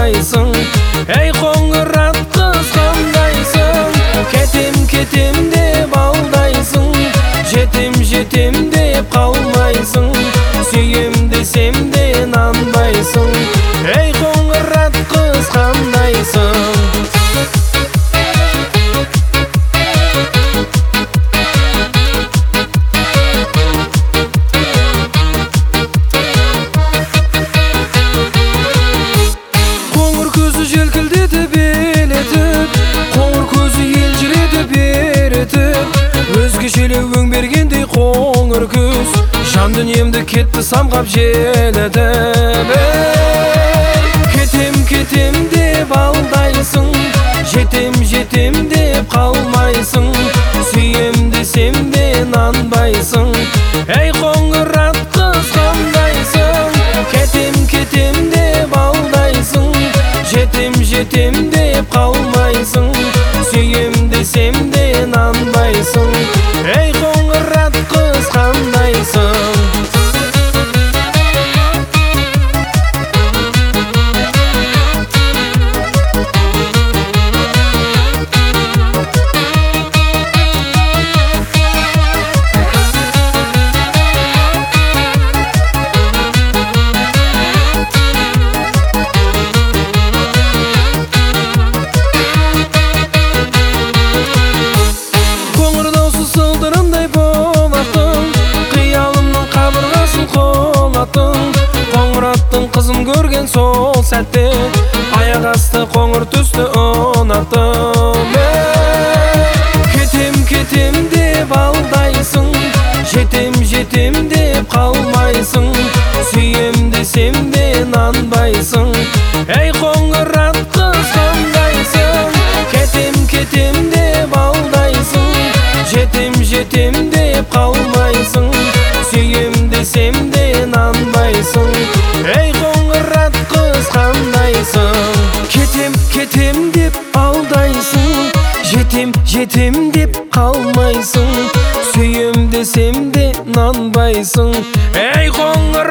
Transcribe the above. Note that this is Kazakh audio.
қалмайсың. Ей қоңыр ат қыз қандайсың, кетем деп алдайсың, жетем деп қалмайсың, сүйем десем де нанбайсың. Ей қоңыр ат қыз қандайсың. Желкілдетіп елетіп, қоңыр көзі елжіретіп еретіп, өзгешелеу өң бергендей қоңыр күз, жан дүниемді кетті самғап желетіп. Кетем деп алдайсың, жетем деп қалмайсың, сүйем десем де нанбайсың. Ей қоңыр ат қыз қандайсың, кетем деп алдайсың, жетем деп қалмайсың, сүйем десем де нанбайсың. Ей қоңыр ат қыз қандайсың. Қоңыр аттың қызын көрген сол сәтте, аяқ асты қоңыр түсті ұнаттым. Кетем деп алдайсың, жетем деп қалмайсың, сүйем десем де нанбайсың. Ей қоңыр ат қыз қандайсың, кетем деп алдайсың, жетем деп қалмайсың, сүйем десем де нанбайсың. Ей қоңыр ат қыз қандайсың. Кетем деп алдайсың, жетем деп қалмайсың, сүйем десем де нанбайсың. Ей қоңыр